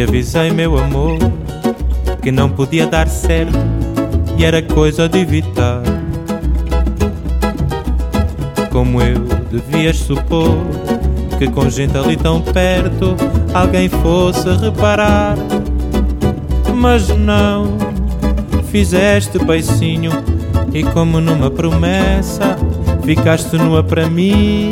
te avisei, meu amor, que não podia dar certo e era coisa de evitar. Como eu devias supor que com gente ali tão perto alguém fosse reparar. Mas não, fizeste beicinho e como numa promessa ficaste nua para mim.